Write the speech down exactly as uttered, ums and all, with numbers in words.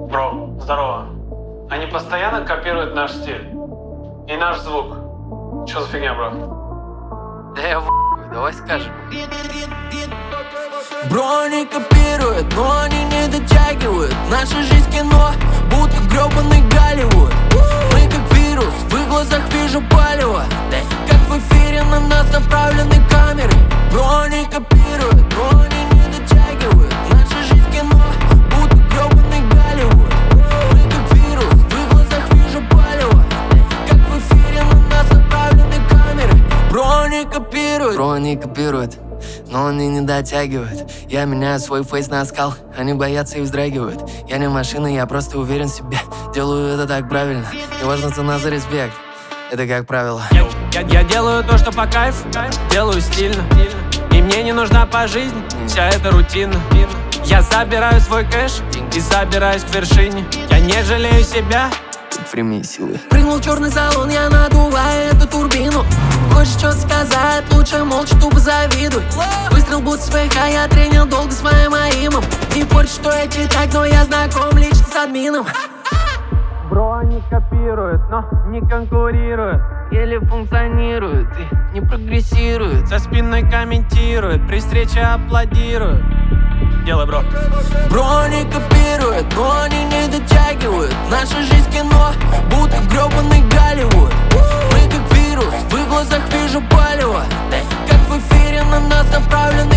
Бро, здорово. Они постоянно копируют наш стиль и наш звук. Что за фигня, бро? Да я в***ю, давай скажем. Бро, они копируют, но они не дотягивают. Наша жизнь кино, будто грёбаный Голливуд. Мы как вирус, в их глазах вижу палево. Как в эфире на нас направлены камеры. Бро, они копируют, но они не дотягивают. Наша жизнь кино, будто грёбаный Голливуд. Мы как вирус, в их глазах вижу палево. Как в эфире на нас направлены камеры. Бро, они копируют. Бро, они копируют, но они не дотягивают. Я меняю свой фейс на оскал, они боятся и вздрагивают. Я не машина, я просто уверен в себе. Делаю это так правильно, не важно цена за респект. Это как правило. Я, я, я делаю то, что по кайфу, делаю стильно. И мне не нужна по жизни вся эта рутина. Я забираю свой кэш и забираюсь к вершине. Я не жалею себя. Время и силы. Прыгнул в черный салон, я надуваю эту турбину. Хочешь что-то сказать, лучше молча тупо завидуй. Выстрел будто с ВХ, я тренил долго с моим аимом. Не порчу, что я читать, но я знаком лично с админом. Бро, они копируют, но не конкурируют. Еле функционируют и не прогрессируют. За спиной комментируют, при встрече аплодируют. Делай, бро. Бро, они копируют, но они не дотягивают. Наша жизнь кино, будто грёбаный Голливуд. Мы как вирус, в их глазах вижу палево. Как в эфире на нас направлен